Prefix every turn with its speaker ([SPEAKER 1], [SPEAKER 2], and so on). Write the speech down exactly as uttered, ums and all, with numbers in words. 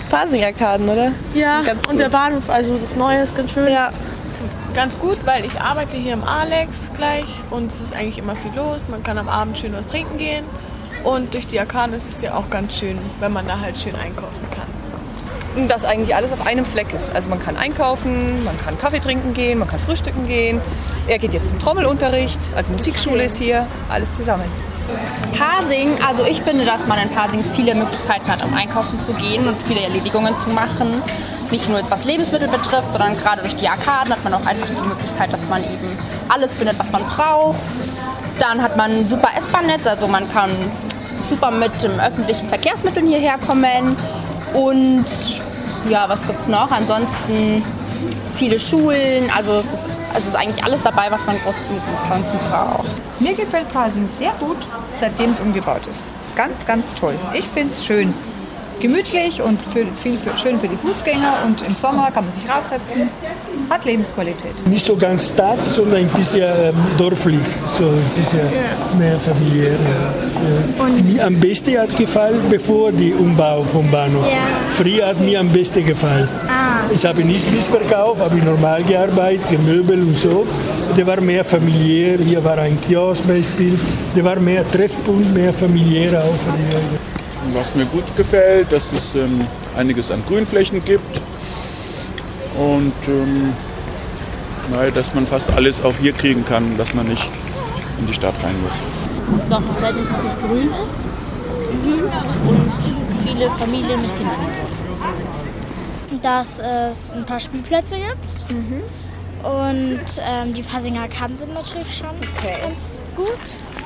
[SPEAKER 1] Pasing-Arkaden, oder?
[SPEAKER 2] Ja,
[SPEAKER 1] Ganz
[SPEAKER 2] und
[SPEAKER 1] gut.
[SPEAKER 2] der Bahnhof, also das Neue ist ganz schön.
[SPEAKER 1] Ja.
[SPEAKER 3] Ganz gut, weil ich arbeite hier im Alex gleich und es ist eigentlich immer viel los. Man kann am Abend schön was trinken gehen und durch die Arkaden ist es ja auch ganz schön, wenn man da halt schön einkaufen kann.
[SPEAKER 4] Dass eigentlich alles auf einem Fleck ist. Also man kann einkaufen, man kann Kaffee trinken gehen, man kann frühstücken gehen. Er geht jetzt zum Trommelunterricht, also Musikschule ist hier, alles zusammen.
[SPEAKER 5] Pasing, also ich finde, dass man in Pasing viele Möglichkeiten hat, um einkaufen zu gehen und viele Erledigungen zu machen. Nicht nur jetzt was Lebensmittel betrifft, sondern gerade durch die Arkaden hat man auch einfach die Möglichkeit, dass man eben alles findet, was man braucht. Dann hat man ein super S-Bahn-Netz, also man kann super mit dem öffentlichen Verkehrsmitteln hierher kommen. Und ja, was gibt's noch? Ansonsten viele Schulen, also es ist, es ist eigentlich alles dabei, was man groß im Ganzen braucht.
[SPEAKER 6] Mir gefällt Pasing sehr gut, seitdem es umgebaut ist. Ganz, ganz toll. Ich finde es schön. Gemütlich und für, viel für, schön für die Fußgänger und im Sommer kann man sich raussetzen. Hat Lebensqualität.
[SPEAKER 7] Nicht so ganz Stadt, sondern ein bisschen ähm, dörflich, so ein bisschen mehr familiär. Ja. Ja. Mir am besten hat gefallen, bevor der Umbau vom Bahnhof.
[SPEAKER 8] Ja.
[SPEAKER 7] Früher hat mir am besten gefallen.
[SPEAKER 8] Ah.
[SPEAKER 7] Ich habe nicht bis Verkauf, habe ich normal gearbeitet, Möbel und so. Der war mehr familiär, hier war ein Kiosk Beispiel. Der war mehr Treffpunkt, mehr familiär auch.
[SPEAKER 9] Was mir gut gefällt, dass es ähm, einiges an Grünflächen gibt und ähm, na, dass man fast alles auch hier kriegen kann, dass man nicht in die Stadt rein muss.
[SPEAKER 10] Dass es noch verhältnismäßig grün ist mhm. und viele Familien mit Kindern.
[SPEAKER 8] Dass es ein paar Spielplätze gibt mhm. und ähm, die Pasinger Arkaden sind natürlich schon okay. ganz gut.